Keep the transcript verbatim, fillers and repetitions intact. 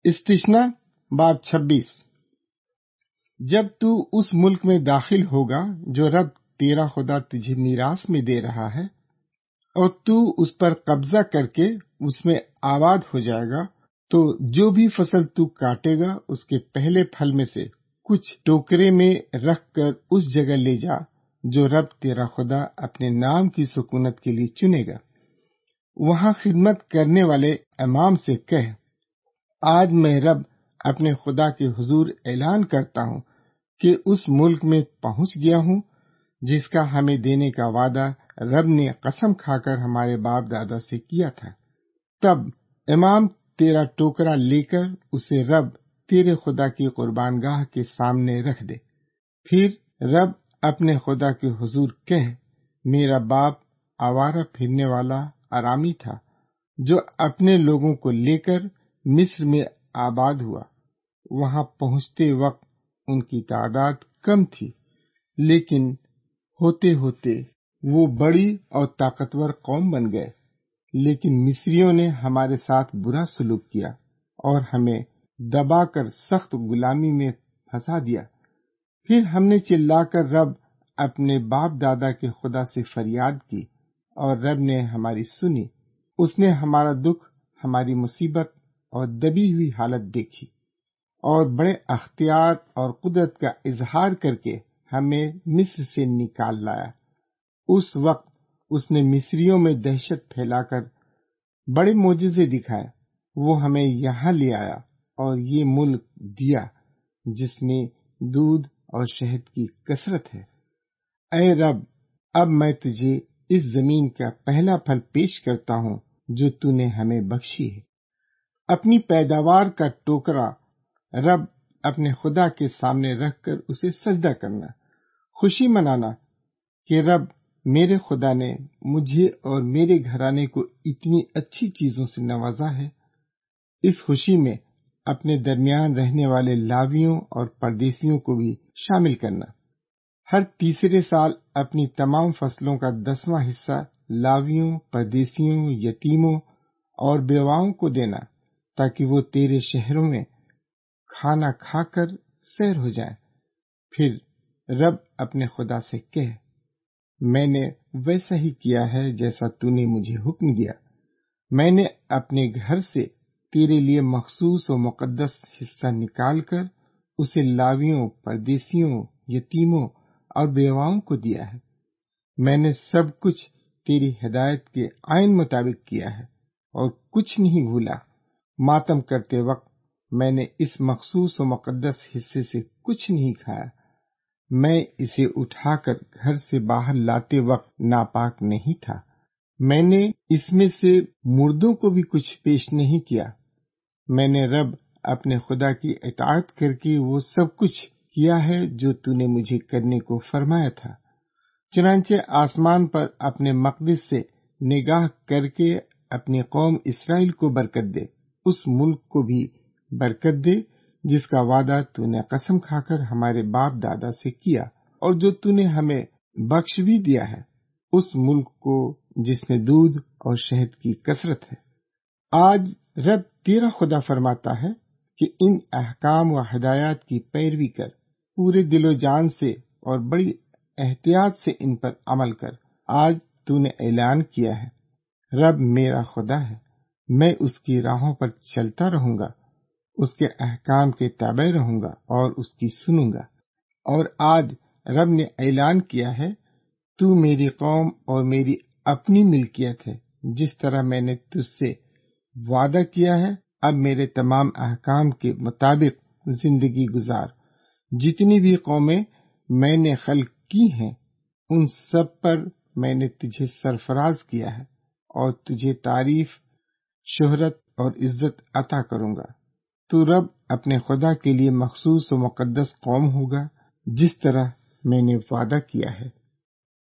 استثنا باب چھبیس۔ جب تو اس ملک میں داخل ہوگا جو رب تیرا خدا تجھے میراث میں دے رہا ہے، اور تو اس پر قبضہ کر کے اس میں آباد ہو جائے گا، تو جو بھی فصل تو کاٹے گا اس کے پہلے پھل میں سے کچھ ٹوکرے میں رکھ کر اس جگہ لے جا جو رب تیرا خدا اپنے نام کی سکونت کے لیے چنے گا۔ وہاں خدمت کرنے والے امام سے کہہ، آج میں رب اپنے خدا کے حضور اعلان کرتا ہوں کہ اس ملک میں پہنچ گیا ہوں جس کا ہمیں دینے کا وعدہ رب نے قسم کھا کر ہمارے باپ دادا سے کیا تھا۔ تب امام تیرا ٹوکرا لے کر اسے رب تیرے خدا کی قربان گاہ کے سامنے رکھ دے۔ پھر رب اپنے خدا کے حضور کہہ، میرا باپ آوارہ پھرنے والا آرامی تھا جو اپنے لوگوں کو لے کر مصر میں آباد ہوا۔ وہاں پہنچتے وقت ان کی تعداد کم تھی، لیکن ہوتے ہوتے وہ بڑی اور طاقتور قوم بن گئے۔ لیکن مصریوں نے ہمارے ساتھ برا سلوک کیا اور ہمیں دبا کر سخت غلامی میں پھنسا دیا۔ پھر ہم نے چلا کر رب اپنے باپ دادا کے خدا سے فریاد کی، اور رب نے ہماری سنی۔ اس نے ہمارا دکھ، ہماری مصیبت اور دبی ہوئی حالت دیکھی، اور بڑے اختیار اور قدرت کا اظہار کر کے ہمیں مصر سے نکال لایا۔ اس وقت اس نے مصریوں میں دہشت پھیلا کر بڑے معجزے دکھائے۔ وہ ہمیں یہاں لے آیا اور یہ ملک دیا جس میں دودھ اور شہد کی کثرت ہے۔ اے رب، اب میں تجھے اس زمین کا پہلا پھل پیش کرتا ہوں جو تو نے ہمیں بخشی ہے۔ اپنی پیداوار کا ٹوکرا رب اپنے خدا کے سامنے رکھ کر اسے سجدہ کرنا، خوشی منانا کہ رب میرے خدا نے مجھے اور میرے گھرانے کو اتنی اچھی چیزوں سے نوازا ہے۔ اس خوشی میں اپنے درمیان رہنے والے لاویوں اور پردیسیوں کو بھی شامل کرنا۔ ہر تیسرے سال اپنی تمام فصلوں کا دسواں حصہ لاویوں، پردیسیوں، یتیموں اور بیواؤں کو دینا، تاکہ وہ تیرے شہروں میں کھانا کھا کر سیر ہو جائیں۔ پھر رب اپنے خدا سے کہہ، میں نے ویسا ہی کیا ہے جیسا تو نے مجھے حکم دیا۔ میں نے اپنے گھر سے تیرے لیے مخصوص و مقدس حصہ نکال کر اسے لاویوں، پردیسیوں، یتیموں اور بیواؤں کو دیا ہے۔ میں نے سب کچھ تیری ہدایت کے عین مطابق کیا ہے اور کچھ نہیں بھولا۔ ماتم کرتے وقت میں نے اس مخصوص و مقدس حصے سے کچھ نہیں کھایا۔ میں اسے اٹھا کر گھر سے باہر لاتے وقت ناپاک نہیں تھا۔ میں نے اس میں سے مردوں کو بھی کچھ پیش نہیں کیا۔ میں نے رب اپنے خدا کی اطاعت کر کے وہ سب کچھ کیا ہے جو تو نے مجھے کرنے کو فرمایا تھا۔ چنانچہ آسمان پر اپنے مقدس سے نگاہ کر کے اپنی قوم اسرائیل کو برکت دے، اس ملک کو بھی برکت دے جس کا وعدہ تو نے قسم کھا کر ہمارے باپ دادا سے کیا، اور جو تو نے ہمیں بخش بھی دیا ہے، اس ملک کو جس میں دودھ اور شہد کی کثرت ہے۔ آج رب تیرا خدا فرماتا ہے کہ ان احکام و ہدایات کی پیروی کر، پورے دل و جان سے اور بڑی احتیاط سے ان پر عمل کر۔ آج تو نے اعلان کیا ہے، رب میرا خدا ہے، میں اس کی راہوں پر چلتا رہوں گا، اس کے احکام کے تابع رہوں گا اور اس کی سنوں گا۔ اور آج رب نے اعلان کیا ہے، تو میری قوم اور میری اپنی ملکیت ہے۔ جس طرح میں نے تجھ سے وعدہ کیا ہے، اب میرے تمام احکام کے مطابق زندگی گزار۔ جتنی بھی قومیں میں نے خلق کی ہیں، ان سب پر میں نے تجھے سرفراز کیا ہے، اور تجھے تعریف، شہرت اور عزت عطا کروں گا۔ تو رب اپنے خدا کے لیے مخصوص و مقدس قوم ہوگا، جس طرح میں نے وعدہ کیا ہے۔